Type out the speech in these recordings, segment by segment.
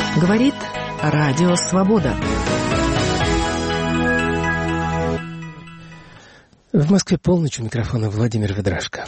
Говорит Радио Свобода. В Москве полночь, у микрофона Владимир Ведрашко.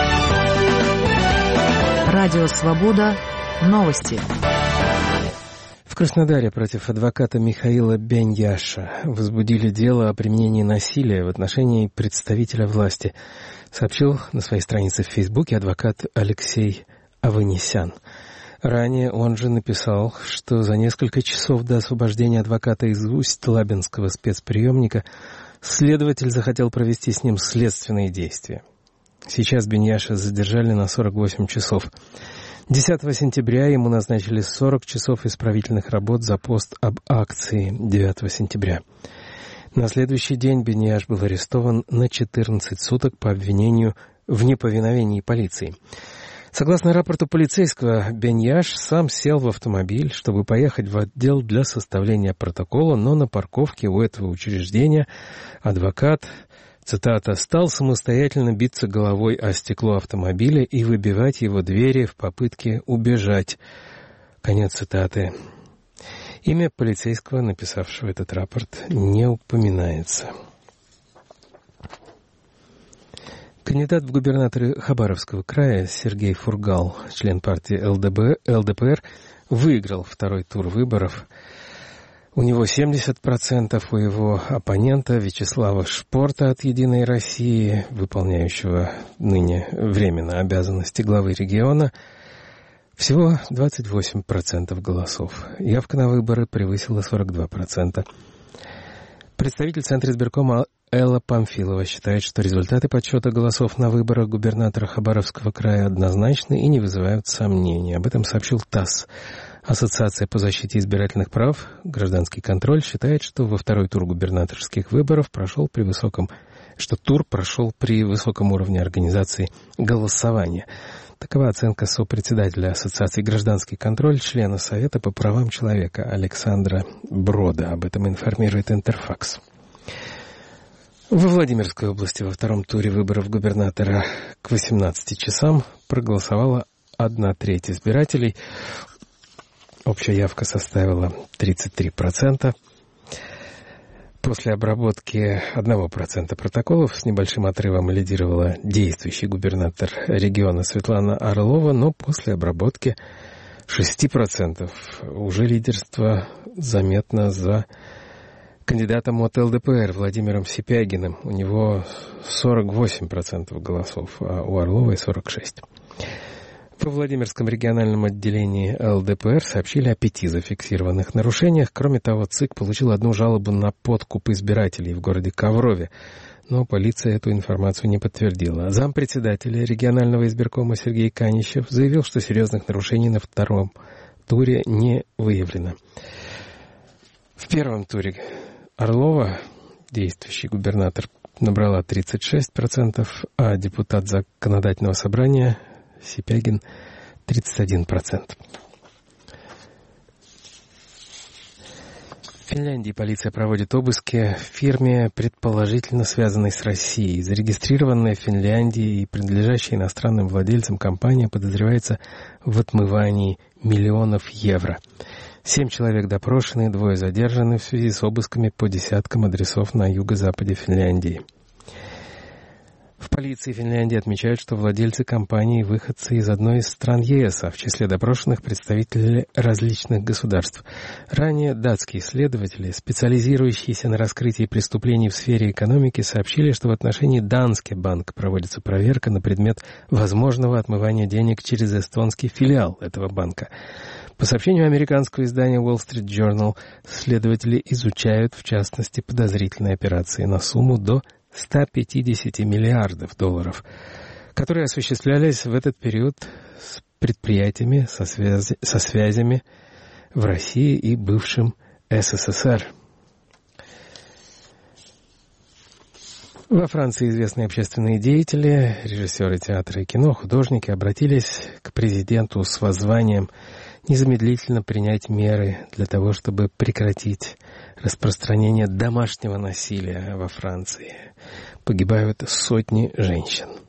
Радио Свобода. Новости. В Краснодаре против адвоката Михаила Беньяша возбудили дело о применении насилия в отношении представителя власти, сообщил на своей странице в Фейсбуке адвокат Алексей Аванесян. Ранее он же написал, что за несколько часов до освобождения адвоката из Усть-Лабинского спецприемника следователь захотел провести с ним следственные действия. Сейчас Беньяша задержали на 48 часов. 10 сентября ему назначили 40 часов исправительных работ за пост об акции 9 сентября. На следующий день Беньяш был арестован на 14 суток по обвинению в неповиновении полиции. Согласно рапорту полицейского, Беньяш сам сел в автомобиль, чтобы поехать в отдел для составления протокола, но на парковке у этого учреждения адвокат, цитата, «стал самостоятельно биться головой о стекло автомобиля и выбивать его двери в попытке убежать». Конец цитаты. Имя полицейского, написавшего этот рапорт, не упоминается. Кандидат в губернаторы Хабаровского края Сергей Фургал, член партии ЛДПР, выиграл второй тур выборов. У него 70%, у его оппонента Вячеслава Шпорта от «Единой России», выполняющего ныне временно обязанности главы региона, всего 28% голосов. Явка на выборы превысила 42%. Представитель Центра избиркома Элла Памфилова считает, что результаты подсчета голосов на выборах губернатора Хабаровского края однозначны и не вызывают сомнений. Об этом сообщил ТАСС. Ассоциация по защите избирательных прав «Гражданский контроль» считает, что во второй тур губернаторских выборов тур прошел при высоком уровне организации голосования. Такова оценка сопредседателя Ассоциации «Гражданский контроль», члена Совета по правам человека Александра Брода. Об этом информирует Интерфакс. Во Владимирской области во втором туре выборов губернатора к 18 часам проголосовала 1/3 избирателей. Общая явка составила 33%. После обработки 1% протоколов с небольшим отрывом лидировала действующий губернатор региона Светлана Орлова, но после обработки 6% уже лидерство заметно за кандидатом от ЛДПР Владимиром Сипягиным. У него 48% голосов, а у Орловой 46%. Во Владимирском региональном отделении ЛДПР сообщили о 5 зафиксированных нарушениях. Кроме того, ЦИК получил одну жалобу на подкуп избирателей в городе Коврове, но полиция эту информацию не подтвердила. Зампредседателя регионального избиркома Сергей Канищев заявил, что серьезных нарушений на втором туре не выявлено. В первом туре Орлова, действующий губернатор, набрала 36%, а депутат законодательного собрания Сипягин 31%. В Финляндии полиция проводит обыски в фирме, предположительно связанной с Россией. Зарегистрированная в Финляндии и принадлежащая иностранным владельцам компания подозревается в отмывании миллионов евро. 7 человек допрошены, 2 задержаны в связи с обысками по десяткам адресов на юго-западе Финляндии. В полиции Финляндии отмечают, что владельцы компании выходцы из одной из стран ЕС, а в числе допрошенных представители различных государств. Ранее датские следователи, специализирующиеся на раскрытии преступлений в сфере экономики, сообщили, что в отношении Danske Bank проводится проверка на предмет возможного отмывания денег через эстонский филиал этого банка. По сообщению американского издания Wall Street Journal, следователи изучают, в частности, подозрительные операции на сумму до $150 миллиардов, которые осуществлялись в этот период с предприятиями со связями в России и бывшем СССР. Во Франции известные общественные деятели, режиссеры театра и кино, художники обратились к президенту с воззванием незамедлительно принять меры для того, чтобы прекратить распространение домашнего насилия во Франции. Погибают сотни женщин.